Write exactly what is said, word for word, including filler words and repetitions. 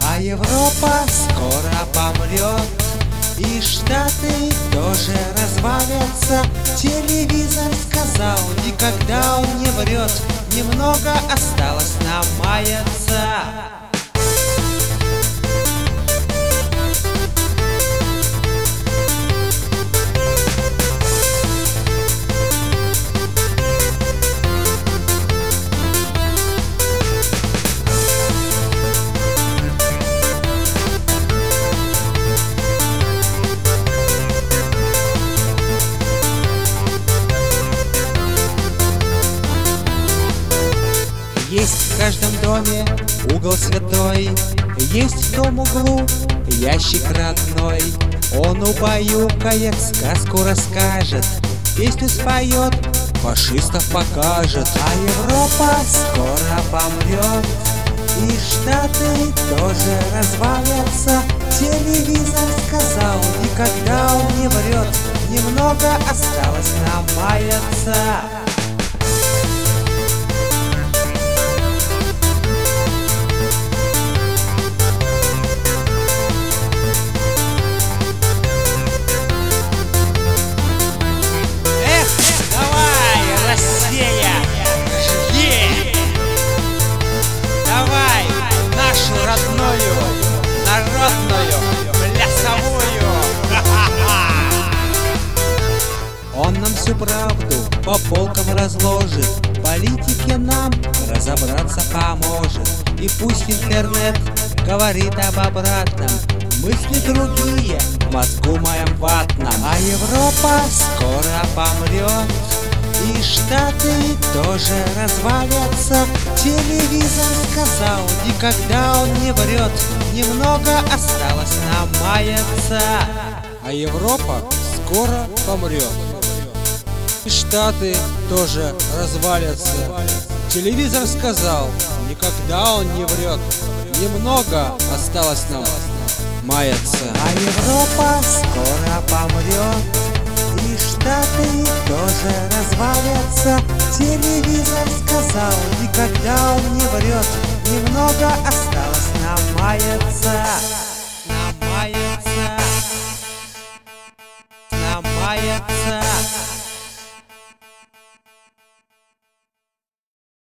А Европа скоро помрет, и Штаты тоже развалятся. Телевизор сказал, никогда он не врет, немного осталось нам маяться. Есть в каждом доме угол святой, есть в том углу ящик родной. Он убаюкает, сказку расскажет, песню споет, фашистов покажет. А Европа скоро помрет, и Штаты тоже развалятся. Телевизор сказал, никогда он не врет, немного осталось нам маяться. Народную, плясовую. Он нам всю правду по полкам разложит, политике нам разобраться поможет. И пусть интернет говорит об обратном, мысли другие в мозгу моем ватном. А Европа скоро помрет, и Штаты тоже развалятся. Телевизор сказал, никогда он не врет, немного осталось нам маяться. А Европа скоро помрет, и Штаты тоже развалятся. Телевизор сказал, никогда он не врет, немного осталось нам маяться. А Европа скоро помрет, и Штаты тоже развалятся. Телевизор сказал, никогда он не врет, немного осталось нам маяться.